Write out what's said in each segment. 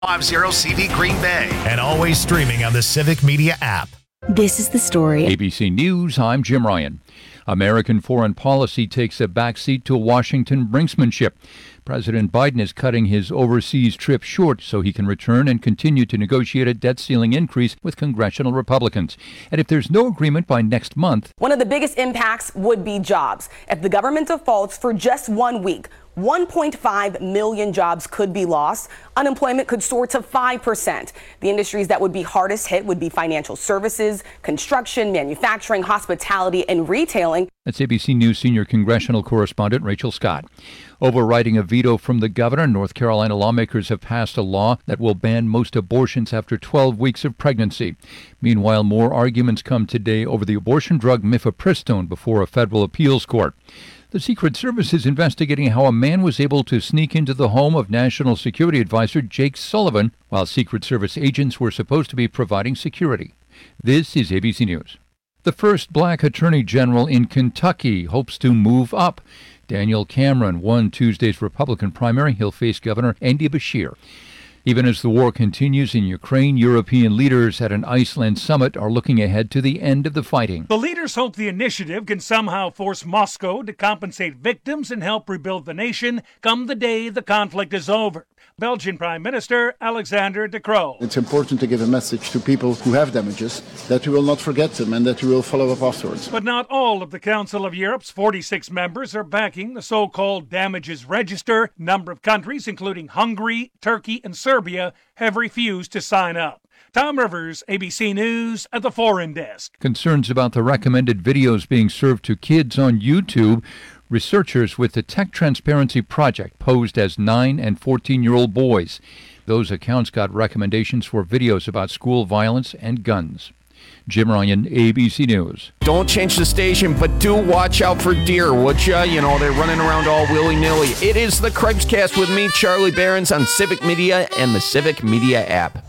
50 Green Bay. And always streaming on the Civic Media app. This is the story. ABC News, I'm Jim Ryan. American foreign policy takes a backseat to Washington brinksmanship. President Biden is cutting his overseas trip short so he can return and continue to negotiate a debt ceiling increase with congressional Republicans. And if there's no agreement by next month... One of the biggest impacts would be jobs. If the government defaults for just 1 week, 1.5 million jobs could be lost. Unemployment could soar to 5%. The industries that would be hardest hit would be financial services, construction, manufacturing, hospitality, and retailing. That's ABC News senior congressional correspondent Rachel Scott. Overriding a veto from the governor, North Carolina lawmakers have passed a law that will ban most abortions after 12 weeks of pregnancy. Meanwhile, more arguments come today over the abortion drug mifepristone before a federal appeals court. The Secret Service is investigating how a man was able to sneak into the home of National Security Advisor Jake Sullivan while Secret Service agents were supposed to be providing security. This is ABC News. The first black attorney general in Kentucky hopes to move up. Daniel Cameron won Tuesday's Republican primary. He'll face Governor Andy Beshear. Even as the war continues in Ukraine, European leaders at an Iceland summit are looking ahead to the end of the fighting. The leaders hope the initiative can somehow force Moscow to compensate victims and help rebuild the nation come the day the conflict is over. Belgian Prime Minister Alexander De Croo. It's important to give a message to people who have damages that we will not forget them and that we will follow up afterwards. But not all of the Council of Europe's 46 members are backing the so-called damages register. A number of countries, including Hungary, Turkey, and Serbia, have refused to sign up. Tom Rivers, ABC News at the Foreign Desk. Concerns about the recommended videos being served to kids on YouTube. Researchers with the Tech Transparency Project posed as 9 and 14-year-old boys. Those accounts got recommendations for videos about school violence and guns. Jim Ryan, ABC News. Don't change the station, but do watch out for deer, would ya? You know, they're running around all willy-nilly. It is the Craig's Cast with me, Charlie Behrens, on Civic Media and the Civic Media app.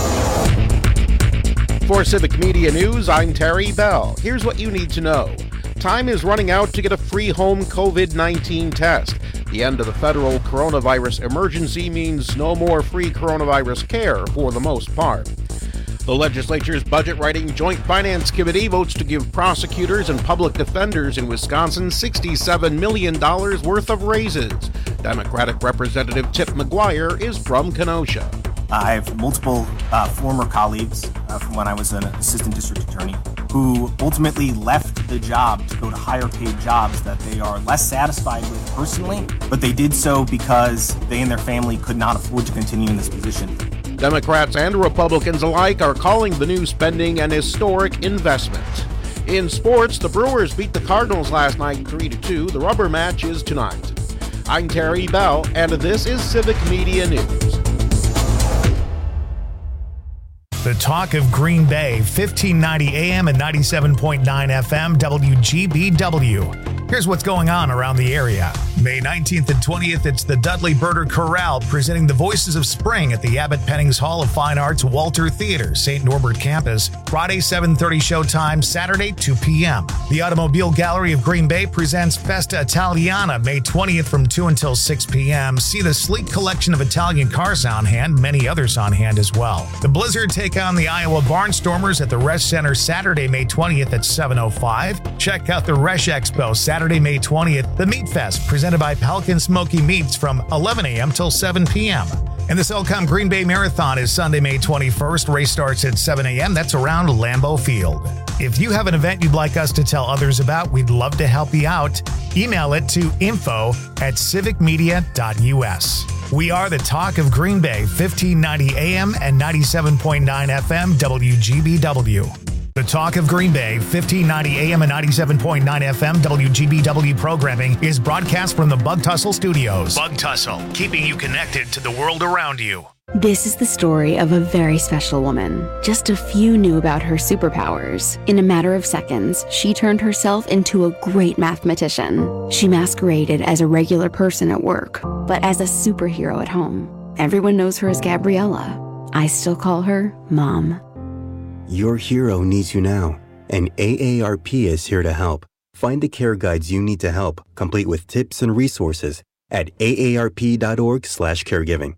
For Civic Media News, I'm Terry Bell. Here's what you need to know. Time is running out to get a free home COVID-19 test. The end of the federal coronavirus emergency means no more free coronavirus care for the most part. The legislature's Budget Writing Joint Finance Committee votes to give prosecutors and public defenders in Wisconsin $67 million worth of raises. Democratic Representative Tip McGuire is from Kenosha. I have multiple former colleagues from when I was an assistant district attorney who ultimately left the job to go to higher paid jobs that they are less satisfied with personally, but they did so because they and their family could not afford to continue in this position. Democrats and Republicans alike are calling the new spending an historic investment. In sports, the Brewers beat the Cardinals last night 3-2. The rubber match is tonight. I'm Terry Bell, and this is Civic Media News. The Talk of Green Bay, 1590 AM and 97.9 FM, WGBW. Here's what's going on around the area. May 19th and 20th, it's the Dudley Birder Chorale presenting the Voices of Spring at the Abbott Pennings Hall of Fine Arts Walter Theater, St. Norbert Campus. Friday, 7:30 showtime, Saturday, 2 p.m. The Automobile Gallery of Green Bay presents Festa Italiana, May 20th from 2 until 6 p.m. See the sleek collection of Italian cars on hand, many others on hand as well. The Blizzard take on the Iowa Barnstormers at the Resch Center Saturday, May 20th at 7:05. Check out the Resch Expo Saturday, May 20th. The Meat Fest presented by Pelican Smoky Meats from 11 a.m. till 7 p.m. And the Cellcom Green Bay Marathon is Sunday, May 21st. Race starts at 7 a.m. That's around Lambeau Field. If you have an event you'd like us to tell others about, we'd love to help you out. Email it to info@civicmedia.us. We are the Talk of Green Bay, 1590 AM and 97.9 FM, WGBW. The Talk of Green Bay, 1590 AM and 97.9 FM, WGBW programming is broadcast from the Bug Tussle Studios. Bug Tussle, keeping you connected to the world around you. This is the story of a very special woman. Just a few knew about her superpowers. In a matter of seconds, she turned herself into a great mathematician. She masqueraded as a regular person at work, but as a superhero at home. Everyone knows her as Gabriella. I still call her Mom. Your hero needs you now, and AARP is here to help. Find the care guides you need to help, complete with tips and resources at aarp.org/caregiving.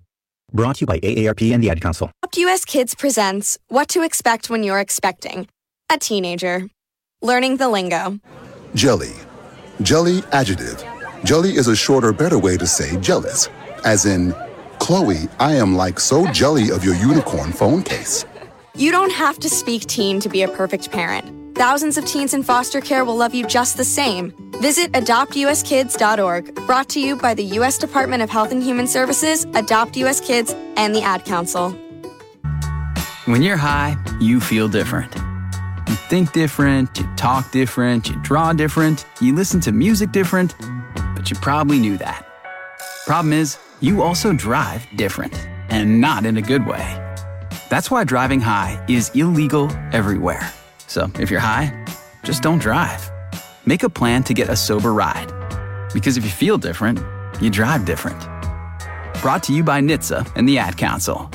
Brought to you by AARP and the Ad Council. Adopt US Kids presents What to Expect When You're Expecting a Teenager. Learning the lingo. Jelly. Jelly adjective. Jelly is a shorter, better way to say jealous. As in, Chloe, I am like so jelly of your unicorn phone case. You don't have to speak teen to be a perfect parent. Thousands of teens in foster care will love you just the same. Visit adoptuskids.org, brought to you by the U.S. Department of Health and Human Services, Adopt U.S. Kids, and the Ad Council. When you're high, you feel different. You think different, you talk different, you draw different, you listen to music different, but you probably knew that. Problem is, you also drive different, and not in a good way. That's why driving high is illegal everywhere. So if you're high, just don't drive. Make a plan to get a sober ride. Because if you feel different, you drive different. Brought to you by NHTSA and the Ad Council.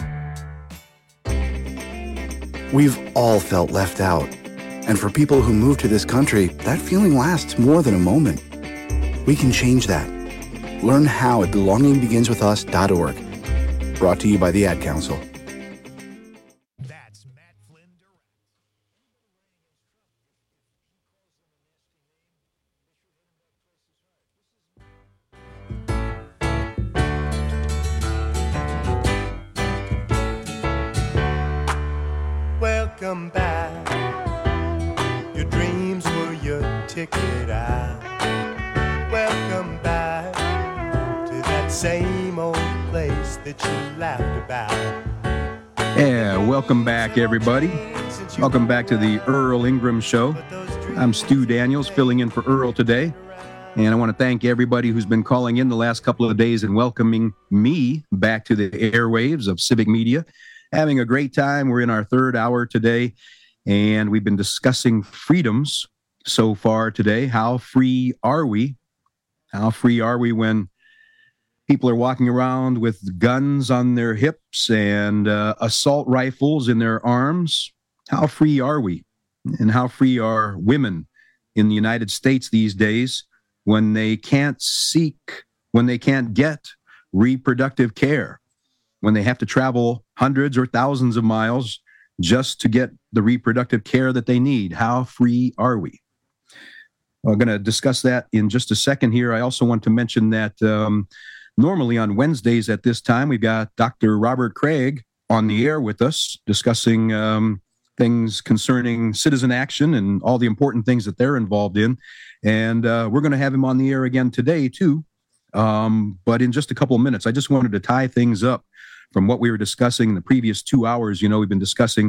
We've all felt left out. And for people who move to this country, that feeling lasts more than a moment. We can change that. Learn how at belongingbeginswithus.org. Brought to you by the Ad Council. Welcome back. Your dreams were your ticket out. Welcome back to that same old place that you laughed about. Yeah, welcome back, everybody. Welcome back to the Earl Ingram Show. I'm Stu Daniels, filling in for Earl today. And I want to thank everybody who's been calling in the last couple of days and welcoming me back to the airwaves of Civic Media. Having a great time. We're in our third hour today, and we've been discussing freedoms so far today. How free are we? How free are we when people are walking around with guns on their hips and assault rifles in their arms? How free are we? And how free are women in the United States these days when they can't get reproductive care? When they have to travel hundreds or thousands of miles just to get the reproductive care that they need. How free are we? We're going to discuss that in just a second here. I also want to mention that normally on Wednesdays at this time, we've got Dr. Robert Craig on the air with us discussing things concerning citizen action and all the important things that they're involved in. And we're going to have him on the air again today, too. But in just a couple of minutes, I just wanted to tie things up from what we were discussing in the previous 2 hours. You know, we've been discussing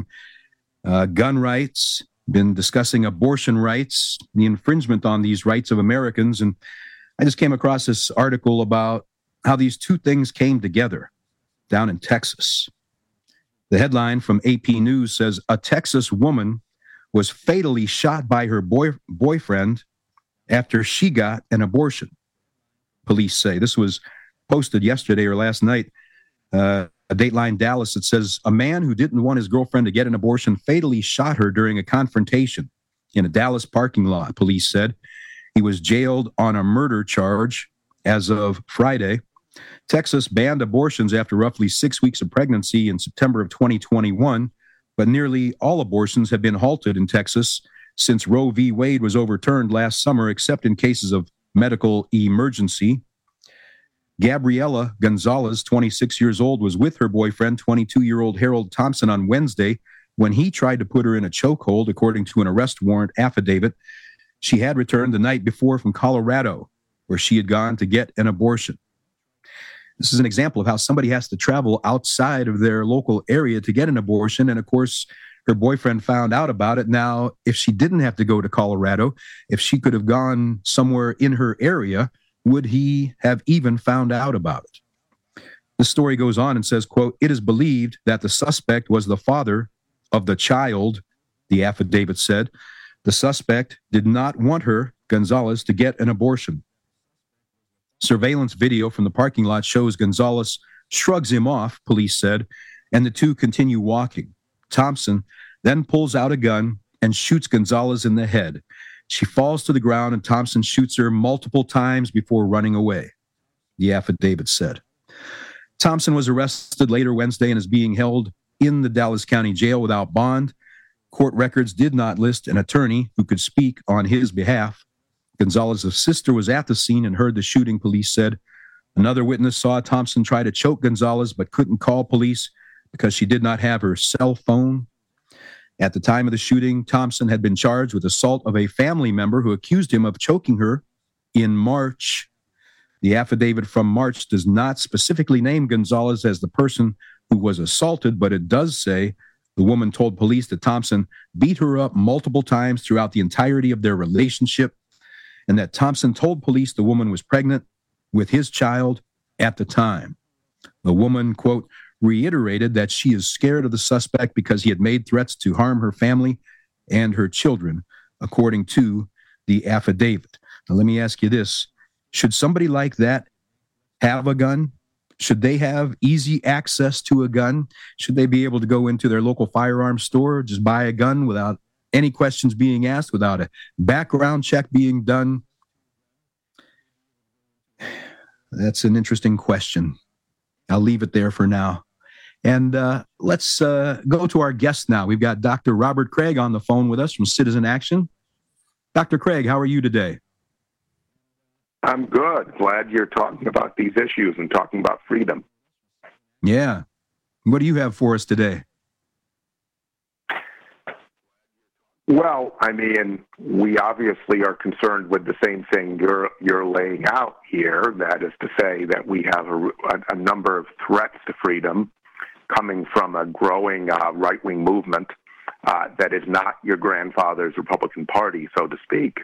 gun rights, been discussing abortion rights, the infringement on these rights of Americans. And I just came across this article about how these two things came together down in Texas. The headline from AP News says, a Texas woman was fatally shot by her boyfriend after she got an abortion. Police say. This was posted yesterday or last night. A Dateline Dallas, it says, a man who didn't want his girlfriend to get an abortion fatally shot her during a confrontation in a Dallas parking lot, police said. He was jailed on a murder charge as of Friday. Texas banned abortions after roughly 6 weeks of pregnancy in September of 2021, but nearly all abortions have been halted in Texas since Roe v. Wade was overturned last summer, except in cases of medical emergency. Gabriela Gonzalez, 26 years old, was with her boyfriend, 22-year-old Harold Thompson, on Wednesday when he tried to put her in a chokehold, according to an arrest warrant affidavit. She had returned the night before from Colorado, where she had gone to get an abortion. This is an example of how somebody has to travel outside of their local area to get an abortion. And of course, her boyfriend found out about it. Now, if she didn't have to go to Colorado, if she could have gone somewhere in her area, would he have even found out about it? The story goes on and says, quote, it is believed that the suspect was the father of the child, the affidavit said. The suspect did not want her, Gonzalez, to get an abortion. Surveillance video from the parking lot shows Gonzalez shrugs him off, police said, and the two continue walking. Thompson then pulls out a gun and shoots Gonzalez in the head. She falls to the ground and Thompson shoots her multiple times before running away, the affidavit said. Thompson was arrested later Wednesday and is being held in the Dallas County Jail without bond. Court records did not list an attorney who could speak on his behalf. Gonzalez's sister was at the scene and heard the shooting, police said. Another witness saw Thompson try to choke Gonzalez but couldn't call police because she did not have her cell phone. At the time of the shooting, Thompson had been charged with assault of a family member who accused him of choking her in March. The affidavit from March does not specifically name Gonzalez as the person who was assaulted, but it does say the woman told police that Thompson beat her up multiple times throughout the entirety of their relationship, and that Thompson told police the woman was pregnant with his child at the time. The woman, quote, reiterated that she is scared of the suspect because he had made threats to harm her family and her children, according to the affidavit. Now, let me ask you this. Should somebody like that have a gun? Should they have easy access to a gun? Should they be able to go into their local firearms store, just buy a gun without any questions being asked, without a background check being done? That's an interesting question. I'll leave it there for now. And let's go to our guest now. We've got Dr. Robert Craig on the phone with us from Citizen Action. Dr. Craig, how are you today? I'm good. Glad you're talking about these issues and talking about freedom. Yeah. What do you have for us today? Well, I mean, we obviously are concerned with the same thing you're laying out here. That is to say that we have a number of threats to freedom coming from a growing right-wing movement that is not your grandfather's Republican Party, so to speak,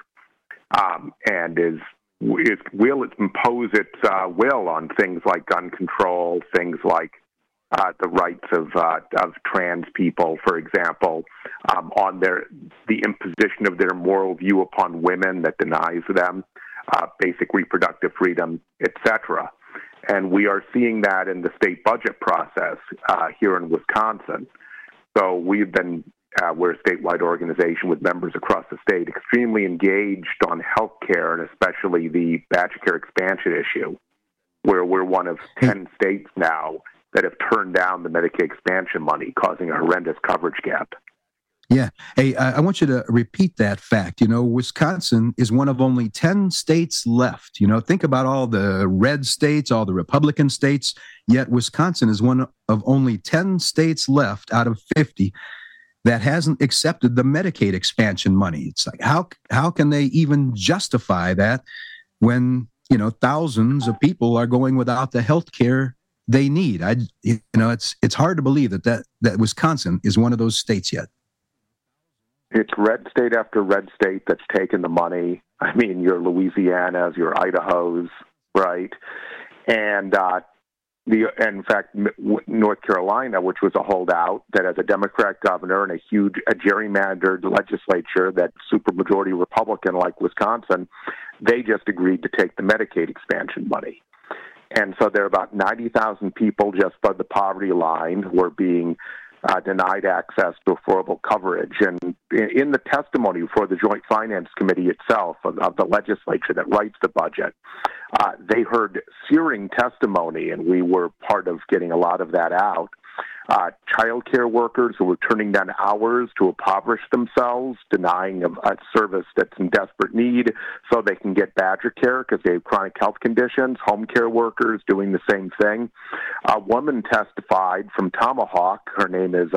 and will impose its will on things like gun control, things like the rights of trans people, for example, on the imposition of their moral view upon women that denies them basic reproductive freedom, etc. And we are seeing that in the state budget process here in Wisconsin. So we've been, we're a statewide organization with members across the state, extremely engaged on health care and especially the Badger Care expansion issue, where we're one of 10 states now that have turned down the Medicaid expansion money, causing a horrendous coverage gap. Yeah. Hey, I want you to repeat that fact. You know, Wisconsin is one of only 10 states left. You know, think about all the red states, all the Republican states, yet Wisconsin is one of only 10 states left out of 50 that hasn't accepted the Medicaid expansion money. It's like, how can they even justify that when, you know, thousands of people are going without the health care they need? It's hard to believe that Wisconsin is one of those states yet. It's red state after red state that's taken the money. I mean, your Louisianas, your Idahos, right? And in fact, North Carolina, which was a holdout that has a Democrat governor and a gerrymandered legislature that's supermajority Republican like Wisconsin, they just agreed to take the Medicaid expansion money. And so there are about 90,000 people just above the poverty line who are being denied access to affordable coverage. And in the testimony before the Joint Finance Committee itself of the legislature that writes the budget, they heard searing testimony, and we were part of getting a lot of that out. Child care workers who were turning down hours to impoverish themselves, denying a service that's in desperate need so they can get Badger Care because they have chronic health conditions. Home care workers doing the same thing. A woman testified from Tomahawk. Her name is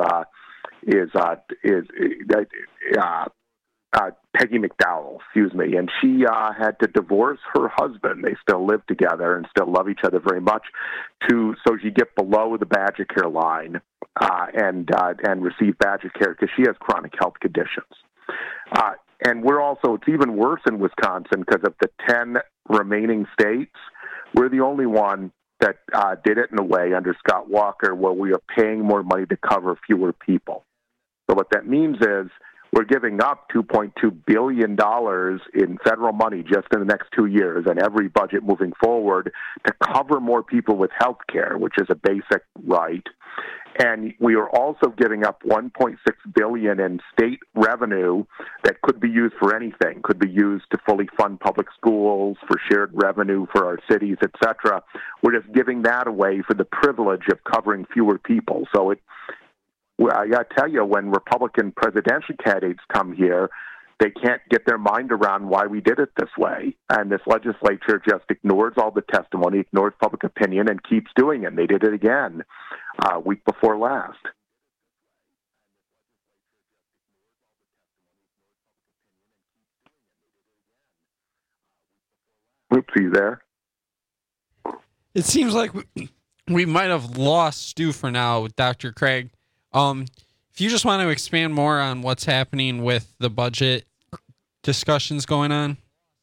Peggy McDowell, and she had to divorce her husband. They still live together and still love each other very much, so she get below the Badger Care line and receive Badger Care because she has chronic health conditions. And it's even worse in Wisconsin because of the 10 remaining states. We're the only one that did it in a way under Scott Walker where we are paying more money to cover fewer people. So what that means is We're giving up $2.2 billion in federal money just in the next 2 years and every budget moving forward to cover more people with health care, which is a basic right. And we are also giving up $1.6 billion in state revenue that could be used for anything, could be used to fully fund public schools, for shared revenue for our cities, etc. We're just giving that away for the privilege of covering fewer people. So I got to tell you, when Republican presidential candidates come here, they can't get their mind around why we did it this way. And this legislature just ignores all the testimony, ignores public opinion, and keeps doing it. And they did it again week before last. Oops, are you there? It seems like we might have lost Stu for now with Dr. Craig. If you just want to expand more on what's happening with the budget discussions going on.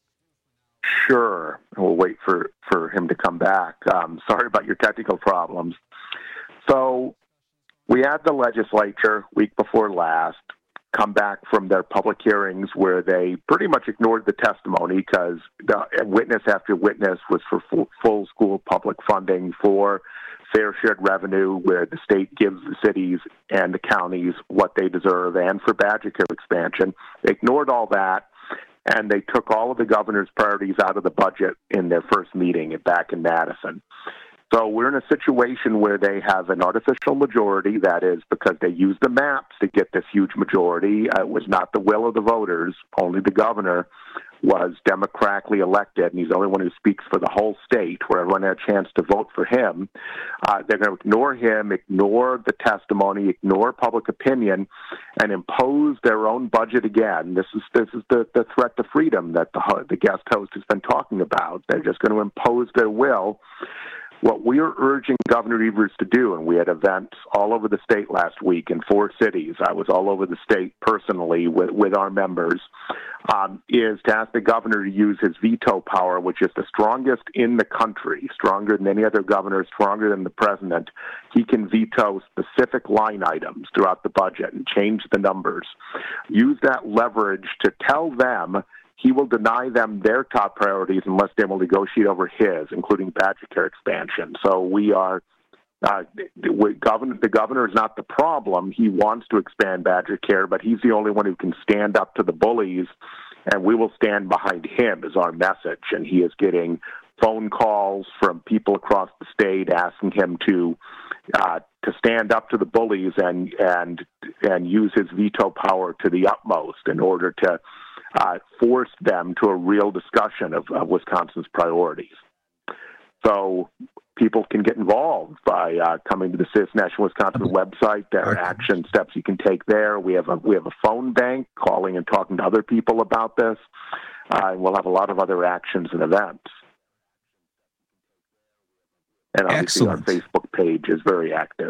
Sure. We'll wait for him to come back. Sorry about your technical problems. So we had the legislature week before last come back from their public hearings where they pretty much ignored the testimony because witness after witness was for full school public funding, for fair shared revenue where the state gives the cities and the counties what they deserve, and for Badger Care expansion. They ignored all that, and they took all of the governor's priorities out of the budget in their first meeting back in Madison. So we're in a situation where they have an artificial majority. That is because they used the maps to get this huge majority. It was not the will of the voters. Only the governor was democratically elected, and he's the only one who speaks for the whole state, where everyone had a chance to vote for him. They're going to ignore him, ignore the testimony, ignore public opinion, and impose their own budget again. This is the threat to freedom that the guest host has been talking about. They're just going to impose their will. What we are urging Governor Evers to do, and we had events all over the state last week in 4 cities. I was all over the state personally with our members, is to ask the governor to use his veto power, which is the strongest in the country, stronger than any other governor, stronger than the president. He can veto specific line items throughout the budget and change the numbers. Use that leverage to tell them he will deny them their top priorities unless they will negotiate over his, including Badger Care expansion. So we are, the governor is not the problem. He wants to expand Badger Care, but he's the only one who can stand up to the bullies, and we will stand behind him is our message. And he is getting phone calls from people across the state asking him to stand up to the bullies and use his veto power to the utmost in order to force them to a real discussion of Wisconsin's priorities. So people can get involved by coming to the Citizen National Wisconsin website. There are action steps you can take there. We have a phone bank, calling and talking to other people about this. And we'll have a lot of other actions and events. And obviously our Facebook page is very active.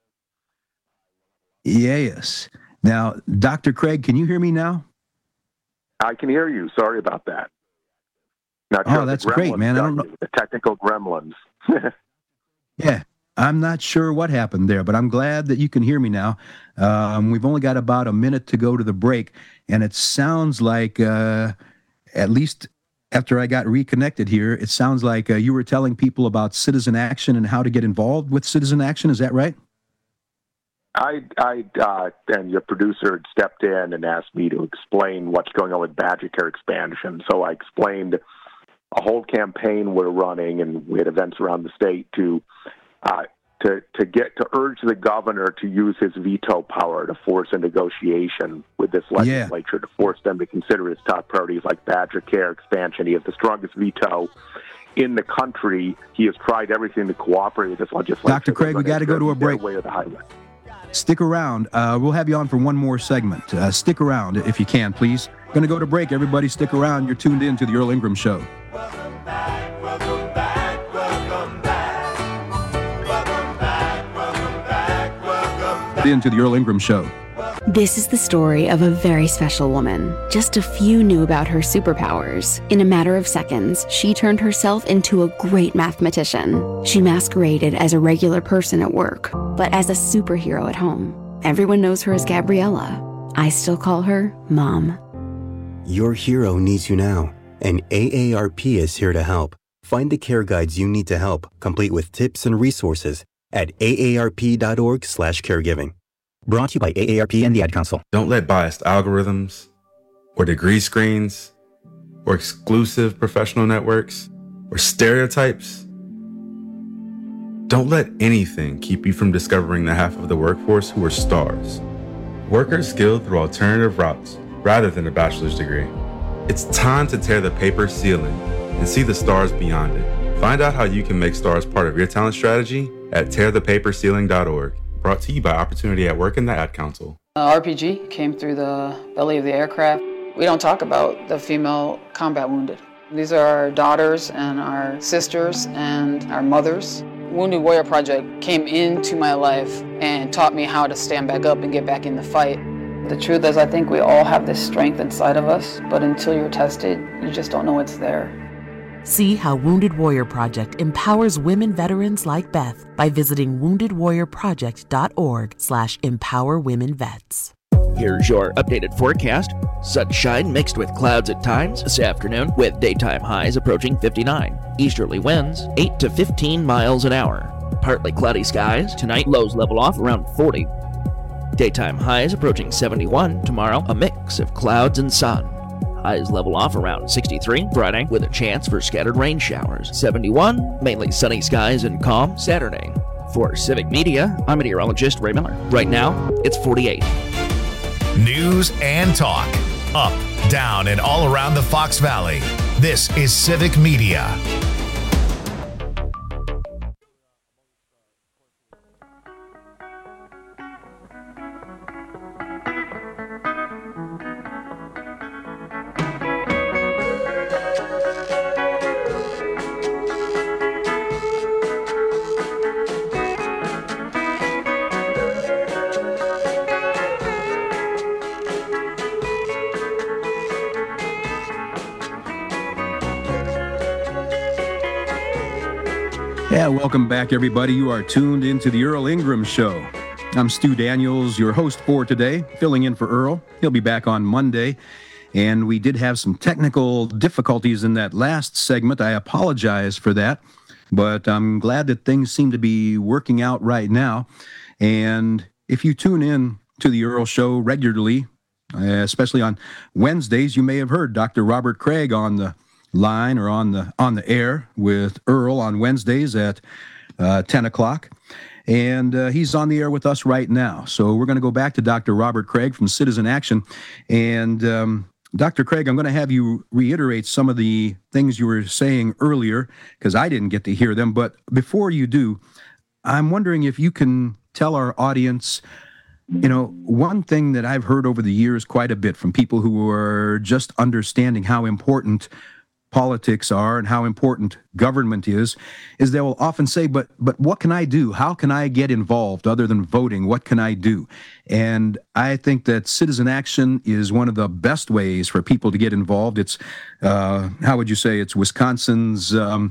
Yes. Now, Dr. Craig, can you hear me now? I can hear you. Sorry about that. Not sure that's great, man. I don't know. The technical gremlins. Yeah, I'm not sure what happened there, but I'm glad that you can hear me now. We've only got about a minute to go to the break, and it sounds like, at least after I got reconnected here, it sounds like you were telling people about Citizen Action and how to get involved with Citizen Action. Is that right? And your producer had stepped in and asked me to explain what's going on with Badger Care expansion. So I explained a whole campaign we're running, and we had events around the state to urge the governor to use his veto power to force a negotiation with this legislature, to force them to consider his top priorities like Badger Care expansion. He has the strongest veto in the country. He has tried everything to cooperate with this legislature. Dr. Craig, we got to go to a break. Way to the highway. Stick around. We'll have you on for one more segment. Stick around if you can, please. Going to go to break. Everybody stick around. You're tuned in to The Earl Ingram Show. Welcome back, welcome back, welcome back. Welcome back, welcome back, welcome back. Into The Earl Ingram Show. This is the story of a very special woman. Just a few knew about her superpowers. In a matter of seconds, she turned herself into a great mathematician. She masqueraded as a regular person at work, but as a superhero at home. Everyone knows her as Gabriella. I still call her Mom. Your hero needs you now, and AARP is here to help. Find the care guides you need to help, complete with tips and resources at aarp.org/caregiving. Brought to you by AARP and the Ad Council. Don't let biased algorithms or degree screens or exclusive professional networks or stereotypes. Don't let anything keep you from discovering the half of the workforce who are stars. Workers skilled through alternative routes rather than a bachelor's degree. It's time to tear the paper ceiling and see the stars beyond it. Find out how you can make stars part of your talent strategy at tearthepaperceiling.org. Brought to you by Opportunity at Work and the Ad Council. RPG came through the belly of the aircraft. We don't talk about the female combat wounded. These are our daughters and our sisters and our mothers. Wounded Warrior Project came into my life and taught me how to stand back up and get back in the fight. The truth is, I think we all have this strength inside of us, but until you're tested, you just don't know it's there. See how Wounded Warrior Project empowers women veterans like Beth by visiting woundedwarriorproject.org/empowerwomenvets. Here's your updated forecast. Sunshine mixed with clouds at times this afternoon, with daytime highs approaching 59. Easterly winds 8 to 15 miles an hour. Partly cloudy skies tonight, lows level off around 40. Daytime highs approaching 71. Tomorrow, a mix of clouds and sun. Highs level off around 63 Friday, with a chance for scattered rain showers. 71, mainly sunny skies and calm Saturday. For Civic Media, I'm meteorologist Ray Miller. Right now, it's 48. News and talk. Up, down, and all around the Fox Valley. This is Civic Media. Yeah, welcome back, everybody. You are tuned into the Earl Ingram Show. I'm Stu Daniels, your host for today, filling in for Earl. He'll be back on Monday. And we did have some technical difficulties in that last segment. I apologize for that, but I'm glad that things seem to be working out right now. And if you tune in to the Earl Show regularly, especially on Wednesdays, you may have heard Dr. Robert Craig on the line or on the air with Earl on Wednesdays at 10 o'clock. And he's on the air with us right now. So we're going to go back to Dr. Robert Craig from Citizen Action. And Dr. Craig, I'm going to have you reiterate some of the things you were saying earlier, because I didn't get to hear them. But before you do, I'm wondering if you can tell our audience, you know, one thing that I've heard over the years quite a bit from people who are just understanding how important politics are and how important government is they will often say, but what can I do? How can I get involved other than voting? What can I do? And I think that Citizen Action is one of the best ways for people to get involved. It's, how would you say, it's Wisconsin's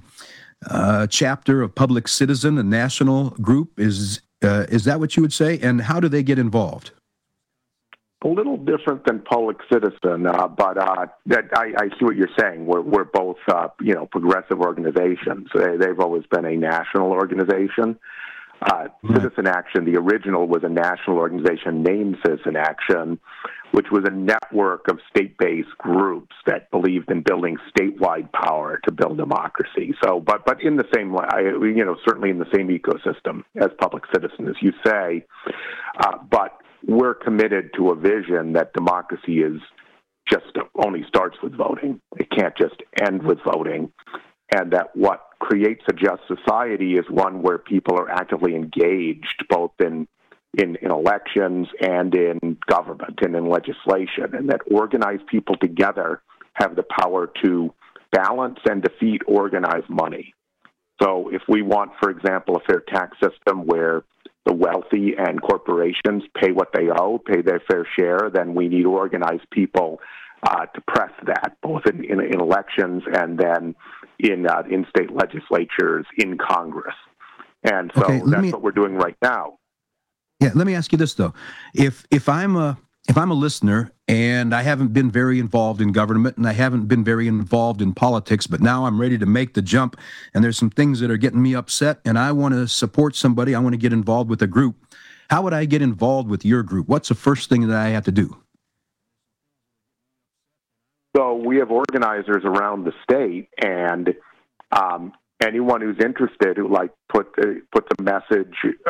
chapter of Public Citizen, a national group. Is that what you would say? And how do they get involved? A little different than Public Citizen, but I see what you're saying. We're both, progressive organizations. They've always been a national organization. Citizen Action, the original, was a national organization named Citizen Action, which was a network of state-based groups that believed in building statewide power to build democracy. So, but in the same way, certainly in the same ecosystem as Public Citizen, as you say, but we're committed to a vision that democracy is just only starts with voting. It can't just end with voting. And that what creates a just society is one where people are actively engaged both in elections and in government and in legislation, and that organized people together have the power to balance and defeat organized money. So if we want, for example, a fair tax system where the wealthy and corporations pay what they owe, pay their fair share, then we need organized people to press that, both in elections and then in state legislatures, in Congress. And so that's what we're doing right now. Yeah, let me ask you this, though. If I'm a if I'm a listener and I haven't been very involved in government and I haven't been very involved in politics, but now I'm ready to make the jump and there's some things that are getting me upset and I want to support somebody, I want to get involved with a group, how would I get involved with your group? What's the first thing that I have to do? So we have organizers around the state, and anyone who's interested who puts a message,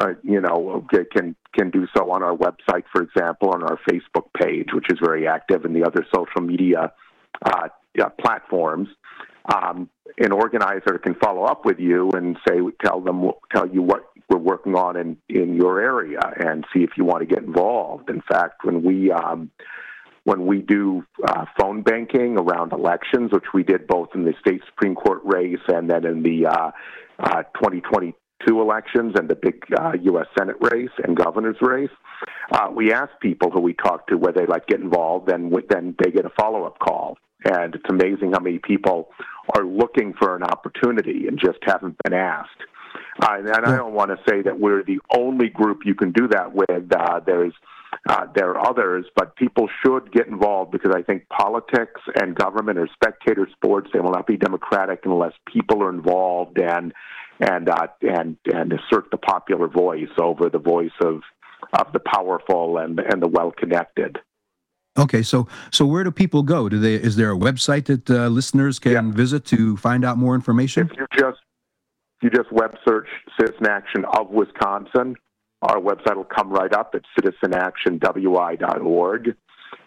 can do so on our website, for example, on our Facebook page, which is very active, and the other social media platforms. An organizer can follow up with you and tell you what we're working on in your area, and see if you want to get involved. In fact, when we do phone banking around elections, which we did both in the state Supreme Court race and then in the 2022 elections and the big U.S. Senate race and governor's race, we ask people who we talk to whether they'd like to get involved, and then they get a follow-up call. And it's amazing how many people are looking for an opportunity and just haven't been asked. And I don't want to say that we're the only group you can do that with. There are others, but people should get involved, because I think politics and government are spectator sports. They will not be democratic unless people are involved and assert the popular voice over the voice of the powerful and the well-connected. Okay, so where do people go? Is there a website that listeners can visit to find out more information? If you just web search Citizen Action of Wisconsin, our website will come right up at citizenactionwi.org.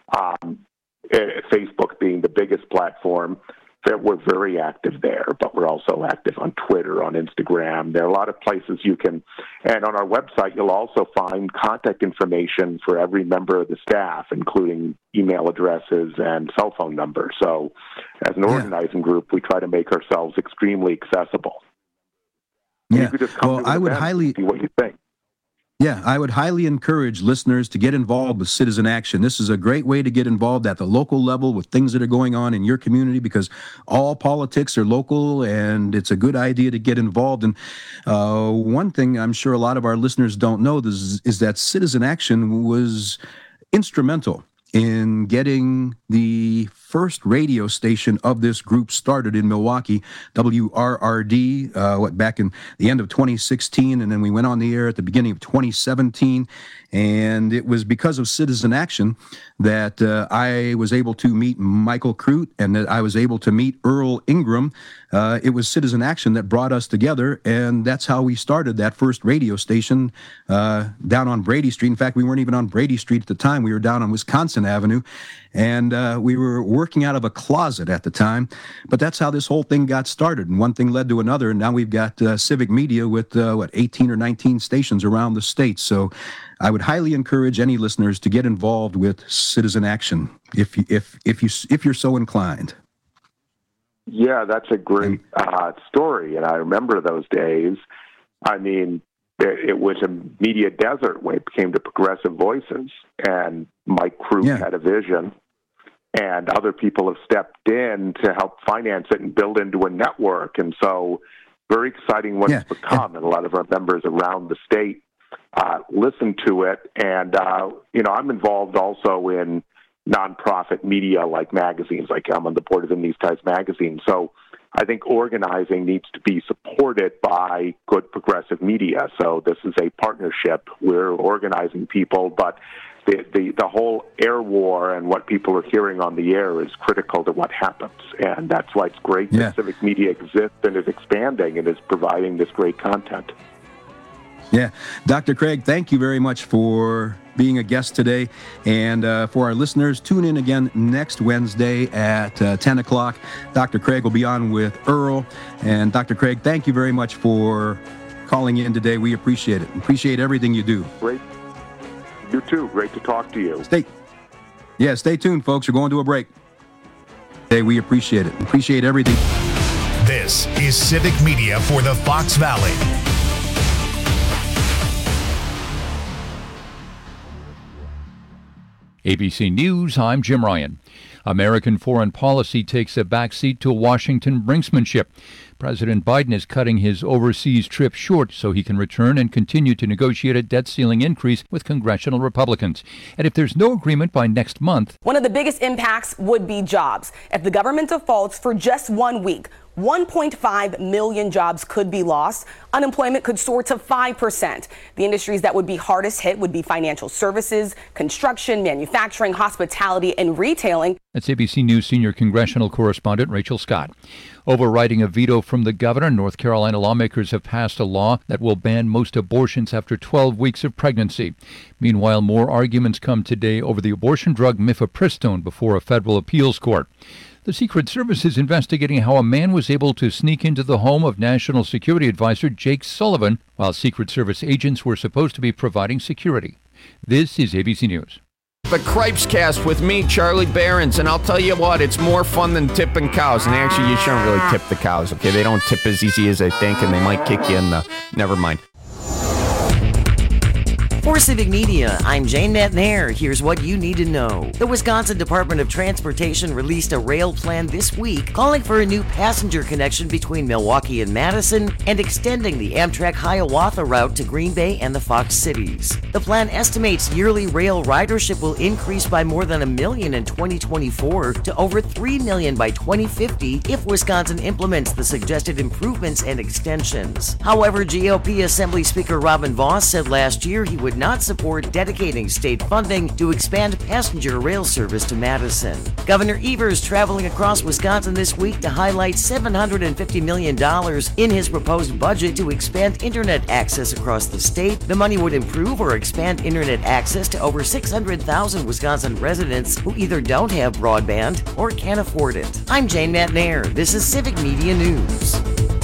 Facebook being the biggest platform, we're very active there, but we're also active on Twitter, on Instagram. There are a lot of places you can, and on our website you'll also find contact information for every member of the staff, including email addresses and cell phone numbers. So as an organizing group, we try to make ourselves extremely accessible. Yeah, you could just come to I would highly see what you think. Yeah, I would highly encourage listeners to get involved with Citizen Action. This is a great way to get involved at the local level with things that are going on in your community, because all politics are local, and it's a good idea to get involved. And one thing I'm sure a lot of our listeners don't know is that Citizen Action was instrumental in getting the first radio station of this group started in Milwaukee, WRRD, back in the end of 2016, and then we went on the air at the beginning of 2017. And it was because of Citizen Action that I was able to meet Michael Crute and that I was able to meet Earl Ingram. It was Citizen Action that brought us together, and that's how we started that first radio station down on Brady Street. In fact, we weren't even on Brady Street at the time. We were down on Wisconsin Avenue, and we were working out of a closet at the time. But that's how this whole thing got started, and one thing led to another, and now we've got Civic Media with, 18 or 19 stations around the state. So I would highly encourage any listeners to get involved with Citizen Action if you're so inclined. Yeah, that's a great story, and I remember those days. I mean, it was a media desert when it came to Progressive Voices, and Mike Crute had a vision, and other people have stepped in to help finance it and build into a network. And so very exciting what it's become, and a lot of our members around the state listen to it. And, I'm involved also in nonprofit media like magazines, like I'm on the board of the These Times magazine. So I think organizing needs to be supported by good progressive media. So this is a partnership. We're organizing people, but the whole air war and what people are hearing on the air is critical to what happens. And that's why it's great that Civic Media exists and is expanding and is providing this great content. Yeah. Dr. Craig, thank you very much for being a guest today. And for our listeners, tune in again next Wednesday at 10 o'clock. Dr. Craig will be on with Earl. And Dr. Craig, thank you very much for calling in today. We appreciate it. Appreciate everything you do. Great. You too. Great to talk to you. Stay tuned, folks. We're going to a break. Hey, we appreciate it. Appreciate everything. This is Civic Media for the Fox Valley. ABC News, I'm Jim Ryan. American foreign policy takes a backseat to Washington brinksmanship. President Biden is cutting his overseas trip short so he can return and continue to negotiate a debt ceiling increase with congressional Republicans. And if there's no agreement by next month, one of the biggest impacts would be jobs. If the government defaults for just 1 week, 1.5 million jobs could be lost. Unemployment could soar to 5%. The industries that would be hardest hit would be financial services, construction, manufacturing, hospitality, and retailing. That's ABC News senior congressional correspondent Rachel Scott. Overriding a veto from the governor, North Carolina lawmakers have passed a law that will ban most abortions after 12 weeks of pregnancy. Meanwhile, more arguments come today over the abortion drug mifepristone before a federal appeals court. The Secret Service is investigating how a man was able to sneak into the home of National Security Advisor Jake Sullivan while Secret Service agents were supposed to be providing security. This is ABC News. The Cripes Cast with me, Charlie Behrens, and I'll tell you what, it's more fun than tipping cows. And actually, you shouldn't really tip the cows, okay? They don't tip as easy as they think, and they might kick you in the... Never mind. For Civic Media, I'm Jane McNair. Here's what you need to know. The Wisconsin Department of Transportation released a rail plan this week calling for a new passenger connection between Milwaukee and Madison and extending the Amtrak Hiawatha route to Green Bay and the Fox Cities. The plan estimates yearly rail ridership will increase by more than 1 million in 2024 to over 3 million by 2050 if Wisconsin implements the suggested improvements and extensions. However, GOP Assembly Speaker Robin Vos said last year he would not support dedicating state funding to expand passenger rail service to Madison. Governor Evers traveling across Wisconsin this week to highlight $750 million in his proposed budget to expand internet access across the state. The money would improve or expand internet access to over 600,000 Wisconsin residents who either don't have broadband or can't afford it. I'm Jane McNair. This is Civic Media News.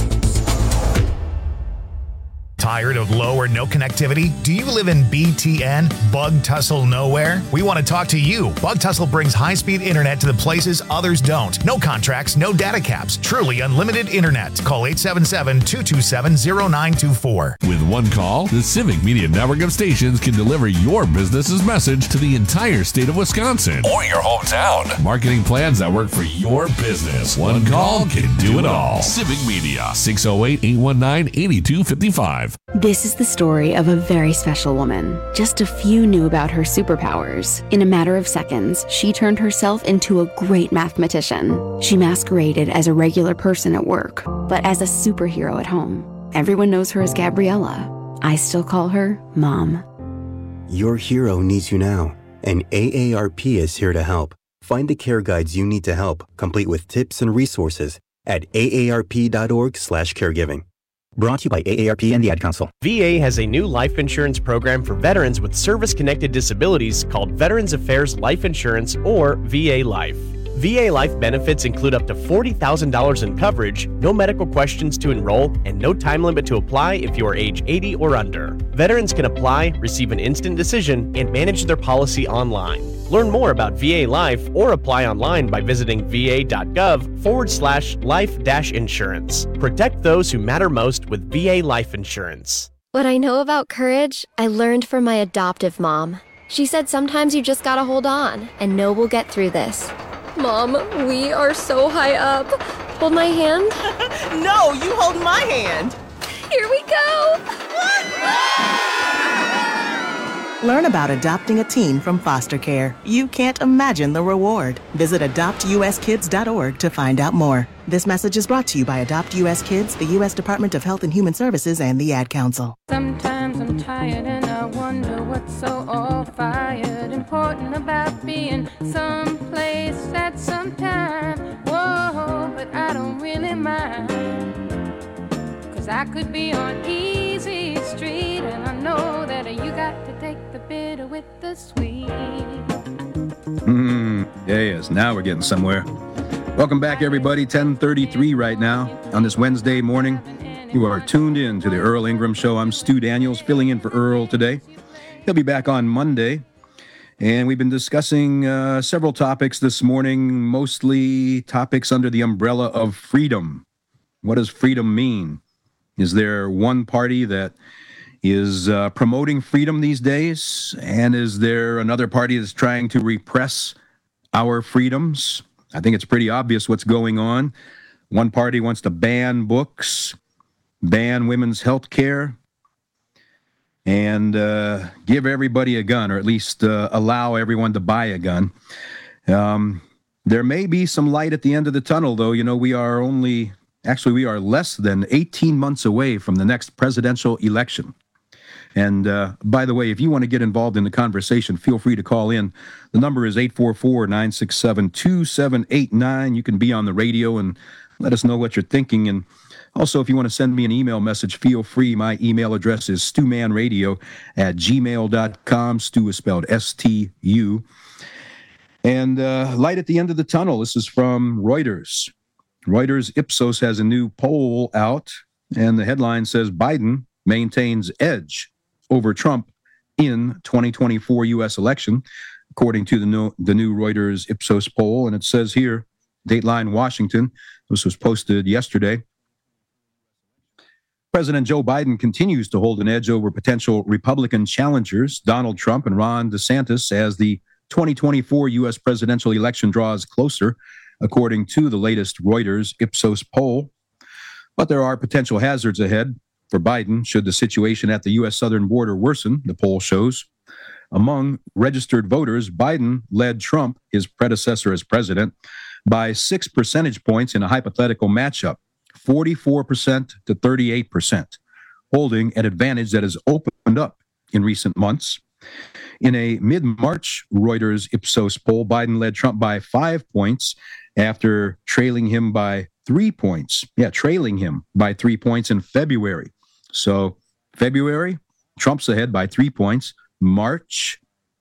Tired of low or no connectivity? Do you live in BTN, Bug Tussle Nowhere? We want to talk to you. Bug Tussle brings high-speed internet to the places others don't. No contracts, no data caps. Truly unlimited internet. Call 877-227-0924. With one call, the Civic Media network of stations can deliver your business's message to the entire state of Wisconsin or your hometown. Marketing plans that work for your business. One call can do it all. Civic Media, 608-819-8255. This is the story of a very special woman. Just a few knew about her superpowers. In a matter of seconds, she turned herself into a great mathematician. She masqueraded as a regular person at work, but as a superhero at home. Everyone knows her as Gabriella. I still call her Mom. Your hero needs you now, and AARP is here to help. Find the care guides you need to help, complete with tips and resources at aarp.org/caregiving. Brought to you by AARP and the Ad Council. VA has a new life insurance program for veterans with service-connected disabilities called Veterans Affairs Life Insurance, or VA Life. VA Life benefits include up to $40,000 in coverage, no medical questions to enroll, and no time limit to apply if you are age 80 or under. Veterans can apply, receive an instant decision, and manage their policy online. Learn more about VA Life or apply online by visiting va.gov/life-insurance. Protect those who matter most with VA Life Insurance. What I know about courage, I learned from my adoptive mom. She said sometimes you just gotta hold on and know we'll get through this. Mom, we are so high up. Hold my hand. No, you hold my hand. Here we go. Learn about adopting a teen from foster care. You can't imagine the reward. Visit adoptuskids.org to find out more. This message is brought to you by Adopt US Kids, the U.S. Department of Health and Human Services, and the Ad Council. Sometimes I'm tired and I wonder what's so all-fired important about being someplace at some time. Whoa, but I don't really mind. 'Cause I could be on easy street, and I know that you got to take the bitter with the sweet. Yes, now we're getting somewhere. Welcome back, everybody. 10:33 right now on this Wednesday morning. You are tuned in to the Earl Ingram Show. I'm Stu Daniels, filling in for Earl today. He'll be back on Monday. And we've been discussing several topics this morning, mostly topics under the umbrella of freedom. What does freedom mean? Is there one party that is promoting freedom these days? And is there another party that's trying to repress our freedoms. I think it's pretty obvious what's going on. One party wants to ban books, ban women's health care, and give everybody a gun, or at least allow everyone to buy a gun. There may be some light at the end of the tunnel, though. You know, we are less than 18 months away from the next presidential election. And by the way, if you want to get involved in the conversation, feel free to call in. The number is 844-967-2789. You can be on the radio and let us know what you're thinking. And also, if you want to send me an email message, feel free. My email address is stewmanradio@gmail.com. Stu is spelled S-T-U. And light at the end of the tunnel. This is from Reuters. Reuters Ipsos has a new poll out, and the headline says Biden maintains edge over Trump in 2024 U.S. election, according to the new Reuters Ipsos poll. And it says here, Dateline Washington, this was posted yesterday, President Joe Biden continues to hold an edge over potential Republican challengers, Donald Trump and Ron DeSantis, as the 2024 U.S. presidential election draws closer, according to the latest Reuters Ipsos poll. But there are potential hazards ahead for Biden should the situation at the U.S. southern border worsen, the poll shows. Among registered voters, Biden led Trump, his predecessor as president, by 6 percentage points in a hypothetical matchup, 44% to 38%, holding an advantage that has opened up in recent months. In a mid-March Reuters Ipsos poll, Biden led Trump by 5 points after trailing him by 3 points. Trailing him by 3 points in February. So February, Trump's ahead by 3 points. March,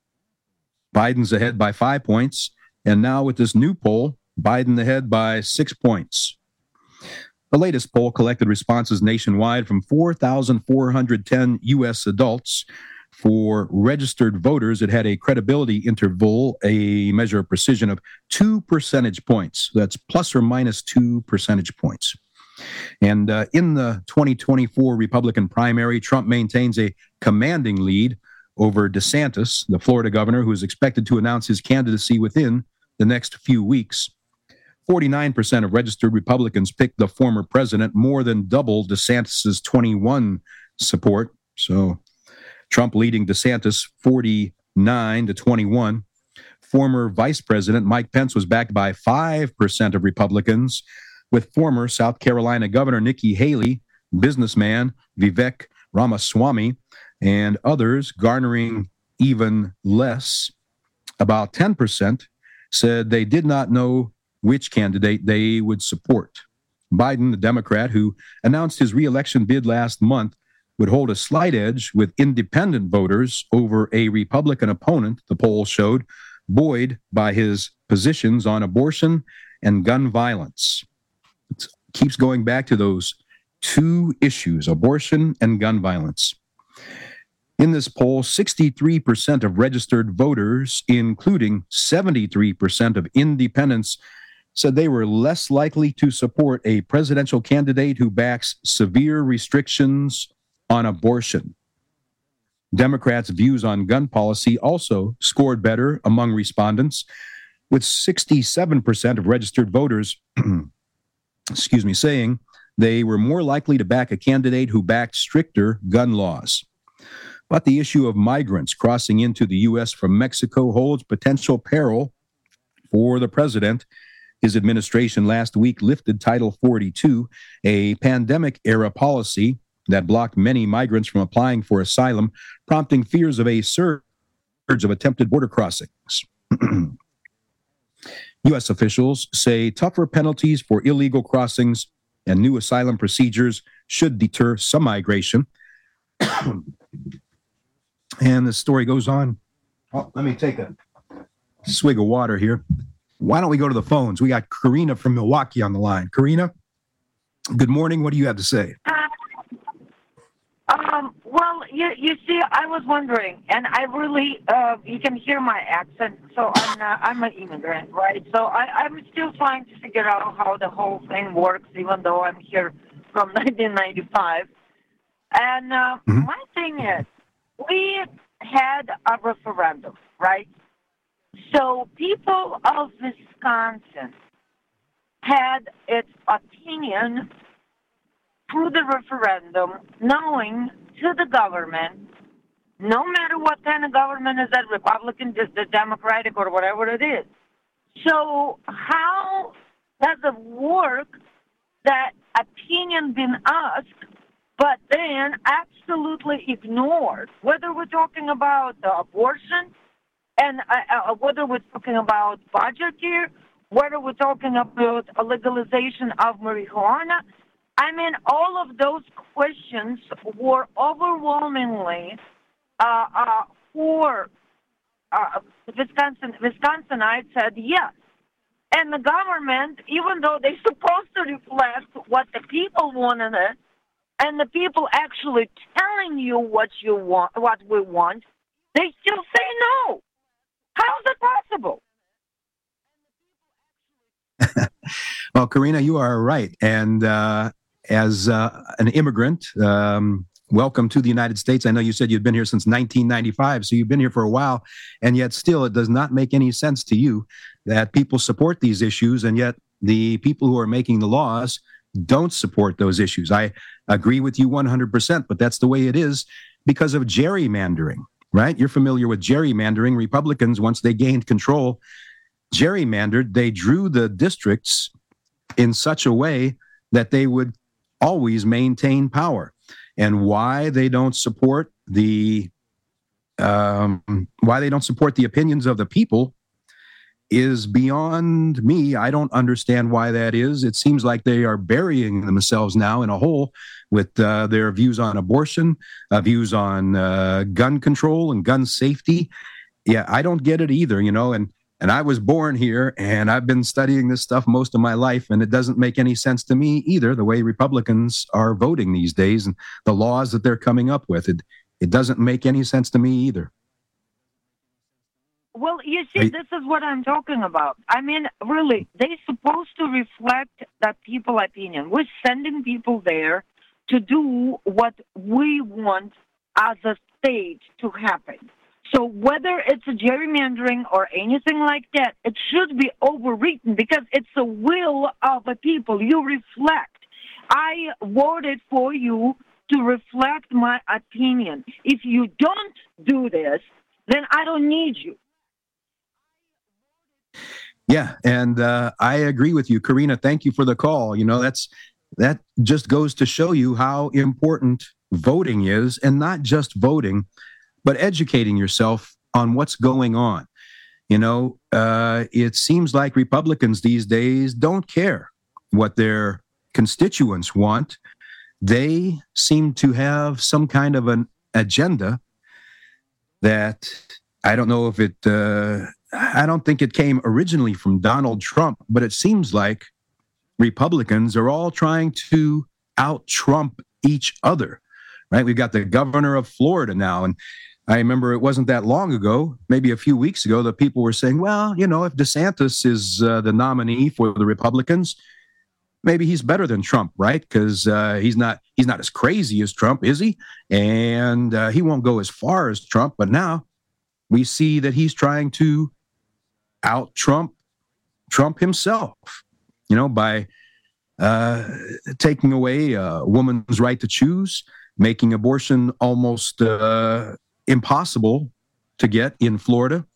Biden's ahead by 5 points. And now with this new poll, Biden ahead by 6 points. The latest poll collected responses nationwide from 4,410 U.S. adults. For registered voters, it had a credibility interval, a measure of precision of 2 percentage points. That's plus or minus 2 percentage points. And in the 2024 Republican primary, Trump maintains a commanding lead over DeSantis, the Florida governor, who is expected to announce his candidacy within the next few weeks. 49% of registered Republicans picked the former president, more than double DeSantis's 21 support. So Trump leading DeSantis 49 to 21. Former Vice President Mike Pence was backed by 5% of Republicans, with former South Carolina Governor Nikki Haley, businessman Vivek Ramaswamy, and others garnering even less. About 10% said they did not know which candidate they would support. Biden, the Democrat who announced his re-election bid last month, would hold a slight edge with independent voters over a Republican opponent, the poll showed, buoyed by his positions on abortion and gun violence. It keeps going back to those two issues, abortion and gun violence. In this poll, 63% of registered voters, including 73% of independents, said they were less likely to support a presidential candidate who backs severe restrictions on abortion. Democrats' views on gun policy also scored better among respondents, with 67% of registered voters saying they were more likely to back a candidate who backed stricter gun laws. But the issue of migrants crossing into the U.S. from Mexico holds potential peril for the president. His administration last week lifted Title 42, a pandemic-era policy that blocked many migrants from applying for asylum, prompting fears of a surge of attempted border crossings. U.S. officials say tougher penalties for illegal crossings and new asylum procedures should deter some migration. And the story goes on. Oh, let me take a swig of water here. Why don't we go to the phones? We got Karina from Milwaukee on the line. Karina, good morning. What do you have to say? Well, you see, I was wondering, and I really, you can hear my accent, so I'm an immigrant, right? So I'm still trying to figure out how the whole thing works, even though I'm here from 1995. And my thing is, we had a referendum, right? So people of Wisconsin had its opinion through the referendum, knowing to the government, no matter what kind of government is that, Republican, the Democratic, or whatever it is. So how does it work that opinion been asked, but then absolutely ignored, whether we're talking about abortion and whether we're talking about budget here, whether we're talking about a legalization of marijuana? I mean, all of those questions were overwhelmingly for Wisconsinites said yes. And the government, even though they're supposed to reflect what the people wanted it, and the people actually telling you what you want, what we want, they still say no. How is it possible? Well, Karina, you are right. And as an immigrant, welcome to the United States. I know you said you've been here since 1995, so you've been here for a while, and yet still it does not make any sense to you that people support these issues, and yet the people who are making the laws don't support those issues. I agree with you 100%, but that's the way it is because of gerrymandering, right? You're familiar with gerrymandering. Republicans, once they gained control, gerrymandered. They drew the districts in such a way that they would always maintain power. And why they don't support the opinions of the people is beyond me. I don't understand why that is. It seems like they are burying themselves now in a hole with their views on abortion, views on gun control and gun safety. Yeah, I don't get it either, you know, and I was born here, and I've been studying this stuff most of my life, and it doesn't make any sense to me either, the way Republicans are voting these days and the laws that they're coming up with. It doesn't make any sense to me either. Well, you see, this is what I'm talking about. I mean, really, they're supposed to reflect that people opinion. We're sending people there to do what we want as a state to happen. So whether it's a gerrymandering or anything like that, it should be overwritten because it's the will of the people. You reflect. I voted for you to reflect my opinion. If you don't do this, then I don't need you. Yeah, and I agree with you, Karina. Thank you for the call. You know, that just goes to show you how important voting is, and not just voting, but educating yourself on what's going on. You know, it seems like Republicans these days don't care what their constituents want. They seem to have some kind of an agenda that I don't know if it, I don't think it came originally from Donald Trump, but it seems like Republicans are all trying to out-Trump each other, right? We've got the governor of Florida now, and I remember it wasn't that long ago, maybe a few weeks ago, that people were saying, well, you know, if DeSantis is the nominee for the Republicans, maybe he's better than Trump, right? Because he's not as crazy as Trump, is he? And he won't go as far as Trump. But now we see that he's trying to out-Trump himself, you know, by taking away a woman's right to choose, making abortion almost impossible to get in Florida.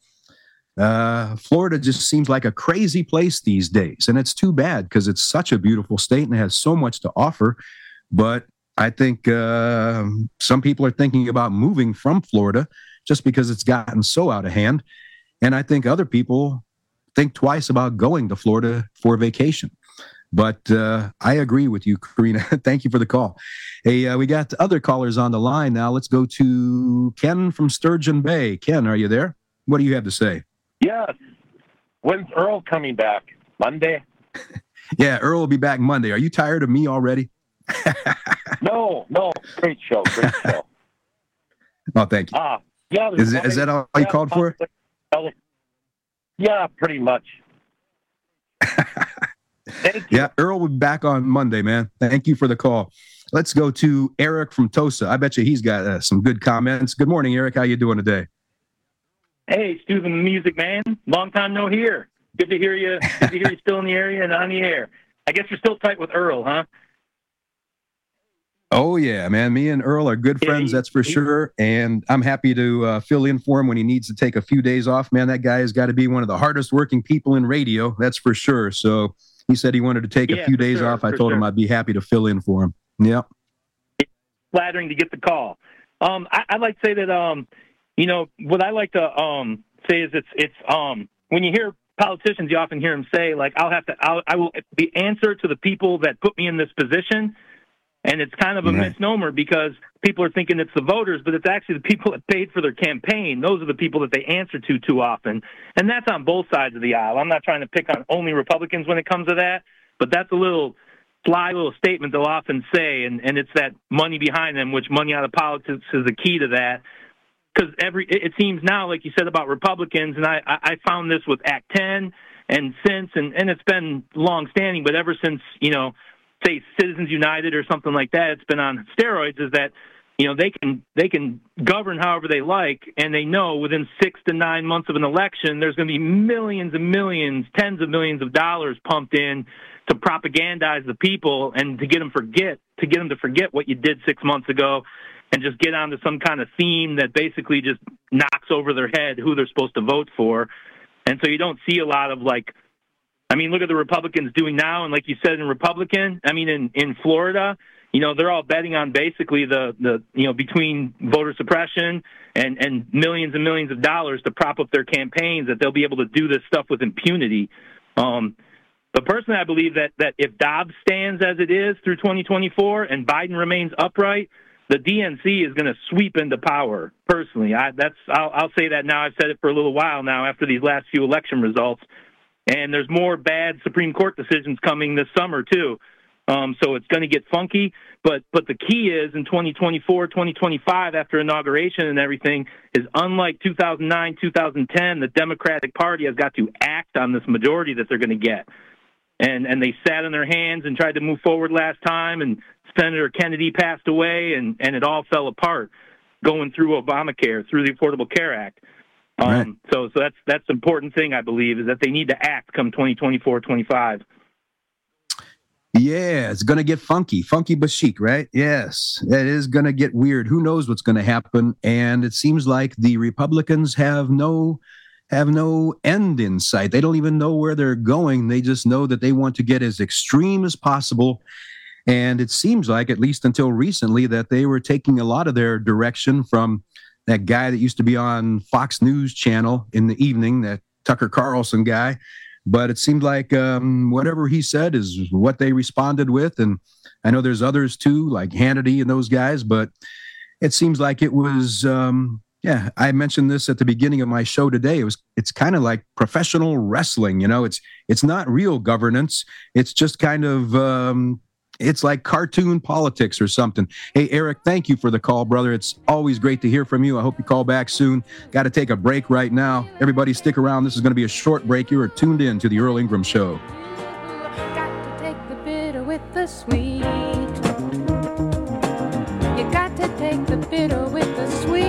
Florida just seems like a crazy place these days, and it's too bad because it's such a beautiful state and it has so much to offer. But I think some people are thinking about moving from Florida just because it's gotten so out of hand, and I think other people think twice about going to Florida for vacation. But I agree with you, Karina. Thank you for the call. Hey, we got other callers on the line now. Let's go to Ken from Sturgeon Bay. Ken, are you there? What do you have to say? Yes. When's Earl coming back? Monday? Yeah, Earl will be back Monday. Are you tired of me already? No. Great show. Oh, thank you. Yeah. Is that all you called for? Yeah, pretty much. Yeah, Earl will be back on Monday, man. Thank you for the call. Let's go to Eric from Tosa. I bet you he's got some good comments. Good morning, Eric. How you doing today? Hey, Stu the Music Man. Long time no hear. Good to hear you. Good to hear you still in the area and on the air. I guess you're still tight with Earl, huh? Oh, yeah, man. Me and Earl are good friends, that's for sure. And I'm happy to fill in for him when he needs to take a few days off. Man, that guy has got to be one of the hardest working people in radio, that's for sure. So he said he wanted to take a few days off. I told him I'd be happy to fill in for him. Yeah. Flattering to get the call. I'd like to say that, what I like to say is it's when you hear politicians, you often hear them say, like, I will be answer to the people that put me in this position. And it's kind of a misnomer because people are thinking it's the voters, but it's actually the people that paid for their campaign. Those are the people that they answer to too often. And that's on both sides of the aisle. I'm not trying to pick on only Republicans when it comes to that, but that's a little sly little statement they'll often say, and it's that money behind them, which money out of politics is the key to that. Because it seems now, like you said about Republicans, and I found this with Act 10 and since, and it's been long-standing, but ever since, say Citizens United or something like that, it's been on steroids, is that, they can govern however they like, and they know within 6 to 9 months of an election, there's going to be millions and millions, tens of millions of dollars pumped in to propagandize the people and to get them to forget what you did 6 months ago and just get onto some kind of theme that basically just knocks over their head who they're supposed to vote for. And so you don't see a lot of look at the Republicans doing now, and like you said, in Florida, they're all betting on basically the between voter suppression and millions of dollars to prop up their campaigns, that they'll be able to do this stuff with impunity. But personally, I believe that if Dobbs stands as it is through 2024 and Biden remains upright, the DNC is going to sweep into power. Personally, I'll say that now. I've said it for a little while now after these last few election results. And there's more bad Supreme Court decisions coming this summer, too. So it's going to get funky. But the key is in 2024, 2025, after inauguration and everything, is unlike 2009, 2010, the Democratic Party has got to act on this majority that they're going to get. And they sat on their hands and tried to move forward last time, and Senator Kennedy passed away, and it all fell apart going through Obamacare, through the Affordable Care Act. So that's the important thing, I believe, is that they need to act come 2024, 25. Yeah, it's going to get funky but chic, right? Yes, it is going to get weird. Who knows what's going to happen? And it seems like the Republicans have no end in sight. They don't even know where they're going. They just know that they want to get as extreme as possible. And it seems like, at least until recently, that they were taking a lot of their direction from that guy that used to be on Fox News Channel in the evening, that Tucker Carlson guy. But it seemed like whatever he said is what they responded with. And I know there's others too, like Hannity and those guys, but it seems like it was, I mentioned this at the beginning of my show today. It's kind of like professional wrestling, it's not real governance. It's just kind of, it's like cartoon politics or something. Hey, Eric, thank you for the call, brother. It's always great to hear from you. I hope you call back soon. Got to take a break right now. Everybody stick around. This is going to be a short break. You are tuned in to the Earl Ingram Show. Got to take the bitter with the sweet. You got to take the bitter with the sweet.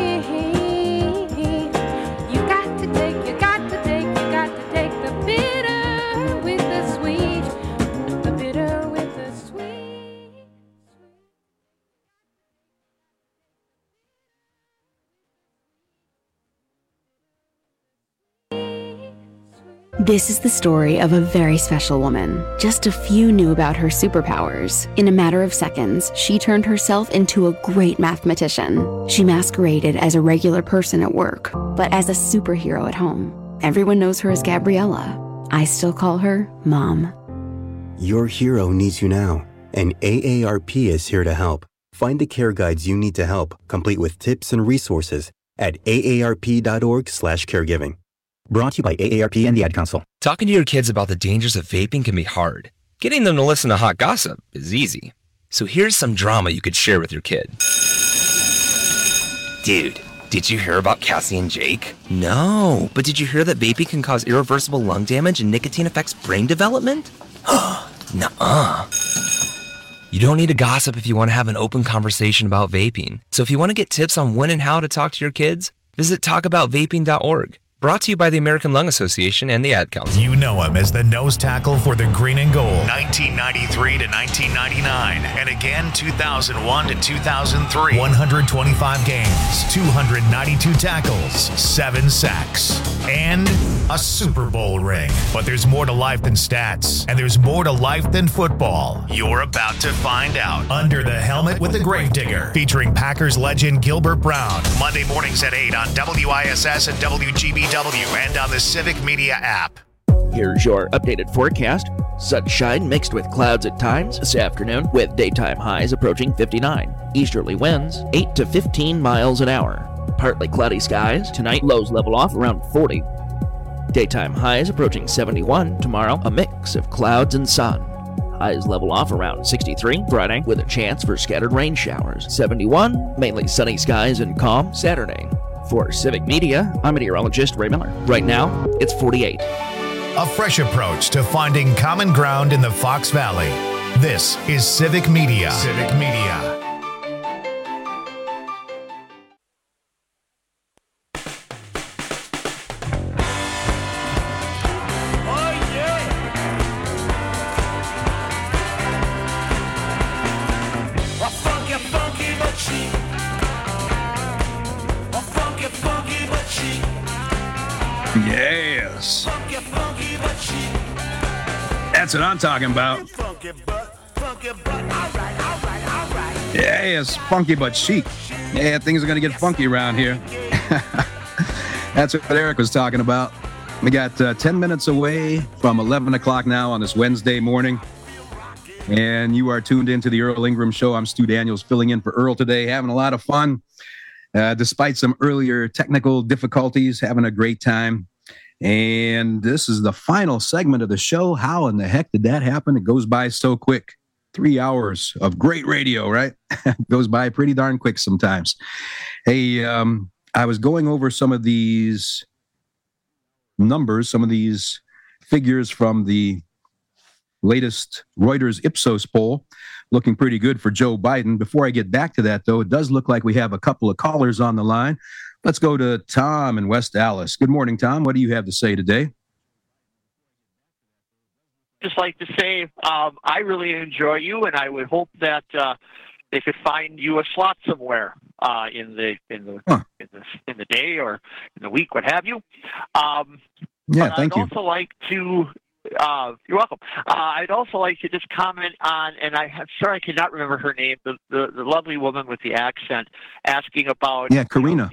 You got to take the bitter with the sweet. The bitter with the sweet. This is the story of a very special woman. Just a few knew about her superpowers. In a matter of seconds, she turned herself into a great mathematician. She masqueraded as a regular person at work, but as a superhero at home. Everyone knows her as Gabriella. I still call her Mom. Your hero needs you now, and AARP is here to help. Find the care guides you need to help, complete with tips and resources at aarp.org/caregiving. Brought to you by AARP and the Ad Council. Talking to your kids about the dangers of vaping can be hard. Getting them to listen to hot gossip is easy. So here's some drama you could share with your kid. Dude, did you hear about Cassie and Jake? No, but did you hear that vaping can cause irreversible lung damage and nicotine affects brain development? Nuh-uh. You don't need to gossip if you want to have an open conversation about vaping. So if you want to get tips on when and how to talk to your kids, visit talkaboutvaping.org. Brought to you by the American Lung Association and the Ad Council. You know him as the nose tackle for the Green and Gold, 1993 to 1999, and again 2001 to 2003. 125 games, 292 tackles, 7 sacks, and a Super Bowl ring. But there's more to life than stats, and there's more to life than football. You're about to find out. Under the Helmet with the Gravedigger, featuring Packers legend Gilbert Brown. Monday mornings at 8 on WISS and WGBW and on the Civic Media app. Here's your updated forecast. Sunshine mixed with clouds at times this afternoon, with daytime highs approaching 59. Easterly winds 8 to 15 miles an hour. Partly cloudy skies tonight, lows level off around 40. Daytime highs approaching 71. Tomorrow, a mix of clouds and sun. Highs level off around 63 Friday, with a chance for scattered rain showers. 71, mainly sunny skies and calm Saturday. For Civic Media, I'm meteorologist Ray Miller. Right now, it's 48. A fresh approach to finding common ground in the Fox Valley. This is Civic Media. Civic Media. Yes. That's what I'm talking about. Yes, funky but chic. Yeah, things are going to get funky around here. That's what Eric was talking about. We got 10 minutes away from 11 o'clock now on this Wednesday morning. And you are tuned into the Earl Ingram Show. I'm Stu Daniels filling in for Earl today, having a lot of fun. Despite some earlier technical difficulties, having a great time. And this is the final segment of the show. How in the heck did that happen? It goes by so quick. 3 hours of great radio, right? Goes by pretty darn quick sometimes. Hey, I was going over some of these numbers, some of these figures from the latest Reuters Ipsos poll. Looking pretty good for Joe Biden. Before I get back to that, though, it does look like we have a couple of callers on the line. Let's go to Tom in West Dallas. Good morning, Tom. What do you have to say today? Just like to say, I really enjoy you, and I would hope that they could find you a slot somewhere in the day or in the week, what have you. Yeah, thank you. I'd also like to. You're welcome. I'd also like to just comment on, and I'm sorry I cannot remember her name, the lovely woman with the accent, asking about Karina.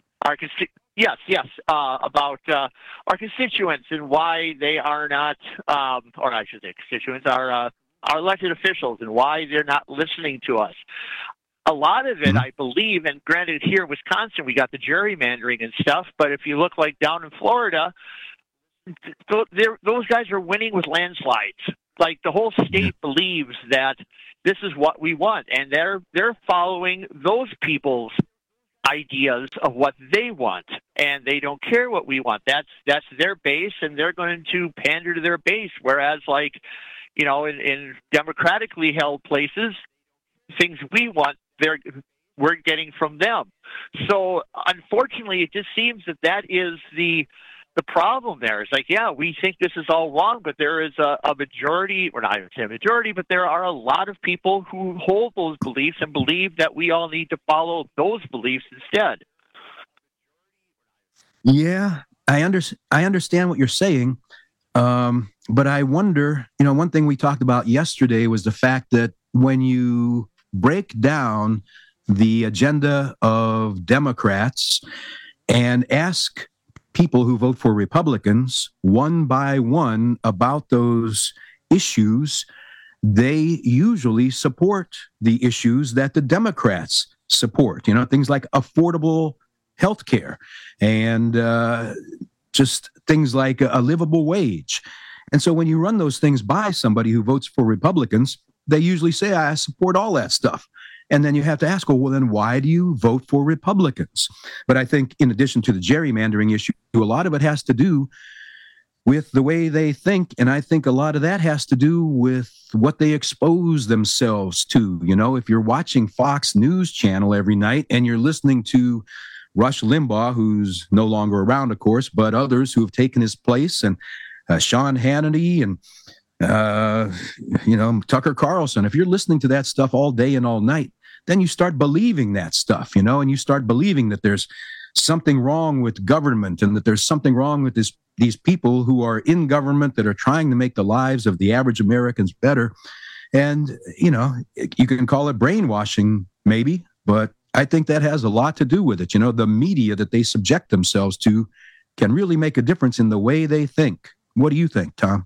About our constituents and why they are not, or I should say constituents, our elected officials and why they're not listening to us. A lot of it, I believe, and granted here in Wisconsin we got the gerrymandering and stuff, but if you look like down in Florida, those guys are winning with landslides. Like the whole state believes that this is what we want, and they're following those people's ideas of what they want, and they don't care what we want. That's their base, and they're going to pander to their base. Whereas, like, you know, in democratically held places, things we want, we're getting from them. So, unfortunately, it just seems that is the problem there. It's like, yeah, we think this is all wrong, but there is a majority, or not even a majority, but there are a lot of people who hold those beliefs and believe that we all need to follow those beliefs instead. Yeah, I understand what you're saying, but I wonder, you know, one thing we talked about yesterday was the fact that when you break down the agenda of Democrats and ask people who vote for Republicans one by one about those issues, they usually support the issues that the Democrats support. You know, things like affordable health care and just things like a livable wage. And so when you run those things by somebody who votes for Republicans, they usually say, I support all that stuff. And then you have to ask, well, then why do you vote for Republicans? But I think in addition to the gerrymandering issue, a lot of it has to do with the way they think. And I think a lot of that has to do with what they expose themselves to. You know, if you're watching Fox News Channel every night and you're listening to Rush Limbaugh, who's no longer around, of course, but others who have taken his place, and Sean Hannity and, Tucker Carlson. If you're listening to that stuff all day and all night, then you start believing that stuff, and you start believing that there's something wrong with government and that there's something wrong with these people who are in government that are trying to make the lives of the average Americans better. And, you can call it brainwashing, maybe, but I think that has a lot to do with it. The media that they subject themselves to can really make a difference in the way they think. What do you think, Tom?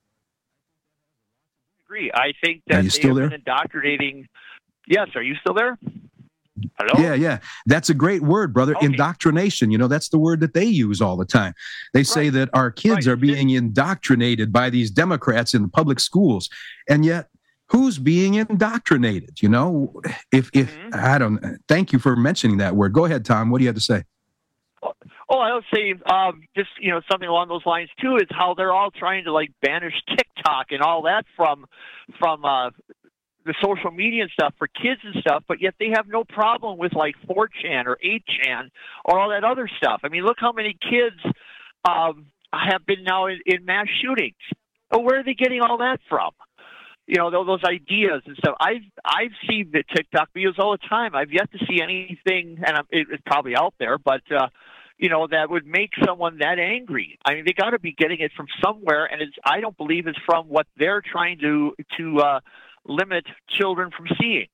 I agree. I think that they have been indoctrinating. Yes, are you still there? Hello? Yeah. That's a great word, brother. Okay. Indoctrination. That's the word that they use all the time. They say that our kids are being indoctrinated by these Democrats in the public schools. And yet, who's being indoctrinated? I don't. Thank you for mentioning that word. Go ahead, Tom. What do you have to say? Oh, I would say just something along those lines too is how they're all trying to banish TikTok and all that from the social media and stuff for kids and stuff, but yet they have no problem with 4chan or 8chan or all that other stuff. I mean, look how many kids have been now in mass shootings. Oh, where are they getting all that from? Those ideas and stuff. I've seen the TikTok videos all the time. I've yet to see anything, and it's probably out there, but that would make someone that angry. I mean, they got to be getting it from somewhere, and I don't believe it's from what they're trying to limit children from seeing.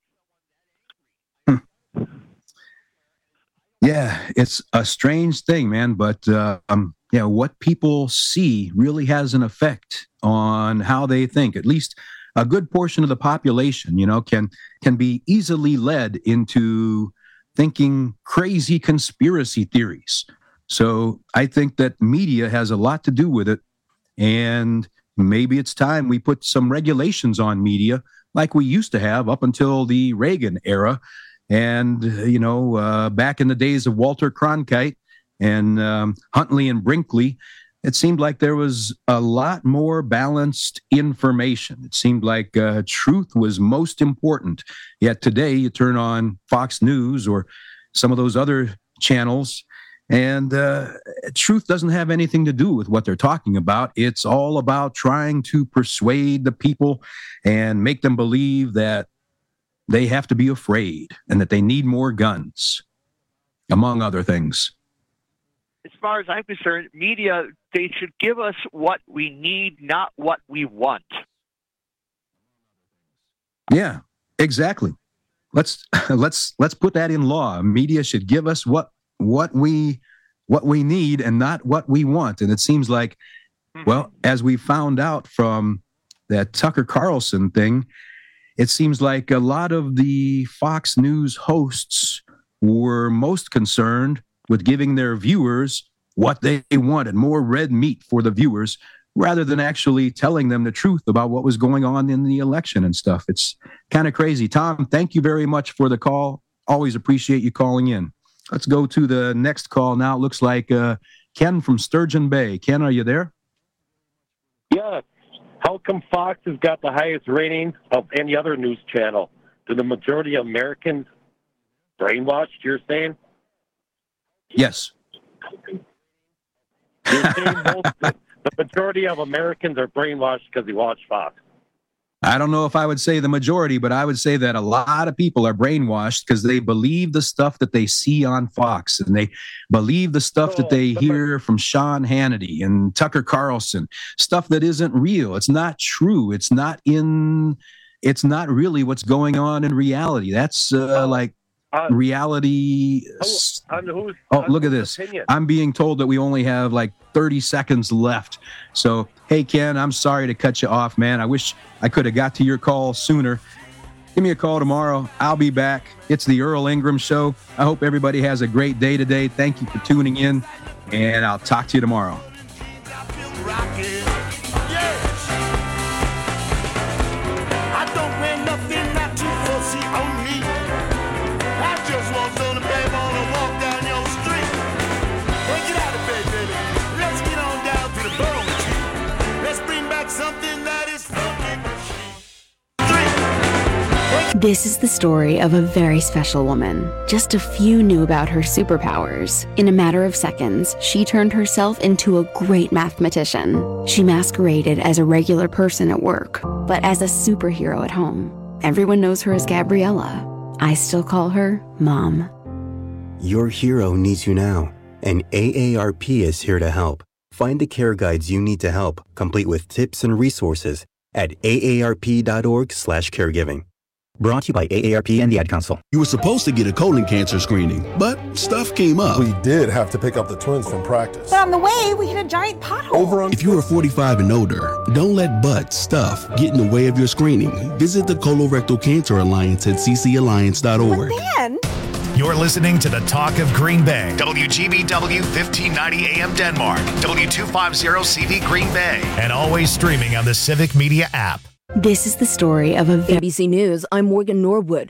Yeah, it's a strange thing, man, but what people see really has an effect on how they think. At least a good portion of the population, can be easily led into thinking crazy conspiracy theories. So I think that media has a lot to do with it, and maybe it's time we put some regulations on media like we used to have up until the Reagan era. And, back in the days of Walter Cronkite and Huntley and Brinkley, it seemed like there was a lot more balanced information. It seemed like truth was most important. Yet today you turn on Fox News or some of those other channels, and truth doesn't have anything to do with what they're talking about. It's all about trying to persuade the people and make them believe that they have to be afraid and that they need more guns, among other things. As far as I'm concerned, media, they should give us what we need, not what we want. Yeah, exactly. Let's put that in law. Media should give us what we need and not what we want. And it seems like, well, as we found out from that Tucker Carlson thing, it seems like a lot of the Fox News hosts were most concerned with giving their viewers what they wanted, more red meat for the viewers, rather than actually telling them the truth about what was going on in the election and stuff. It's kind of crazy. Tom, thank you very much for the call. Always appreciate you calling in. Let's go to the next call now. It looks like Ken from Sturgeon Bay. Ken, are you there? Yeah. How come Fox has got the highest ratings of any other news channel? Do the majority of Americans brainwashed, you're saying? Yes. You're saying the majority of Americans are brainwashed because they watch Fox. I don't know if I would say the majority, but I would say that a lot of people are brainwashed because they believe the stuff that they see on Fox, and they believe the stuff that they hear from Sean Hannity and Tucker Carlson, stuff that isn't real. It's not true. It's not really what's going on in reality. That's reality. Look at this. Opinion. I'm being told that we only have 30 seconds left. So, hey, Ken, I'm sorry to cut you off, man. I wish I could have got to your call sooner. Give me a call tomorrow. I'll be back. It's the Earl Ingram Show. I hope everybody has a great day today. Thank you for tuning in, and I'll talk to you tomorrow. This is the story of a very special woman. Just a few knew about her superpowers. In a matter of seconds, she turned herself into a great mathematician. She masqueraded as a regular person at work, but as a superhero at home. Everyone knows her as Gabriella. I still call her Mom. Your hero needs you now, and AARP is here to help. Find the care guides you need to help, complete with tips and resources at aarp.org/caregiving. Brought to you by AARP and the Ad Council. You were supposed to get a colon cancer screening, but stuff came up. We did have to pick up the twins from practice. But on the way, we hit a giant pothole. If you are 45 and older, don't let butt stuff get in the way of your screening. Visit the Colorectal Cancer Alliance at ccalliance.org. But then... You're listening to the Talk of Green Bay. WGBW 1590 AM Denmark. W250CV Green Bay. And always streaming on the Civic Media app. This is the story of a ABC News, I'm Morgan Norwood.